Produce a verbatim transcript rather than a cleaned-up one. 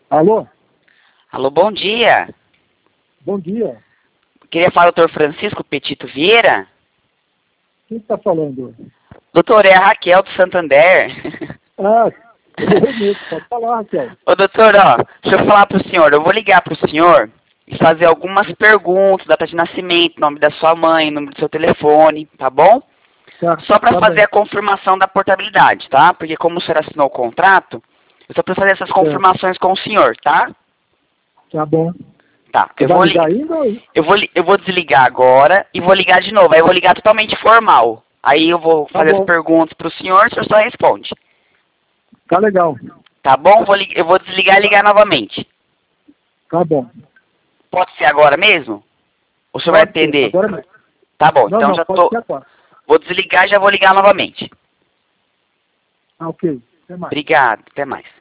Alô? Alô, bom dia. Bom dia. Queria falar com o doutor Francisco Petito Vieira. Quem está falando? Doutor, é a Raquel do Santander. Ah, eu mesmo. Pode falar, Raquel. Ô, doutor, ó, deixa eu falar pro senhor. Eu vou ligar pro senhor e fazer algumas perguntas, data de nascimento, nome da sua mãe, número do seu telefone, tá bom? Tá, Só para tá fazer bem. a confirmação da portabilidade, tá? Porque como o senhor assinou o contrato, eu só preciso fazer essas confirmações com o senhor, tá? Tá bom. Tá, Você eu vai vou, ligar li ainda? ou- eu, vou, li eu vou desligar agora e vou ligar de novo. Aí eu vou ligar totalmente formal. Aí eu vou Tá fazer as bom. perguntas pro senhor, o senhor só responde. Tá legal. Tá bom? Vou li eu vou desligar e ligar novamente. Tá bom. Pode ser agora mesmo? Ou o senhor vai Pode ser. atender? Agora mesmo. Tá bom, Não, então não, já pode tô... ser agora. Vou desligar e já vou ligar novamente. Ah, ok. Até mais. Obrigado, até mais.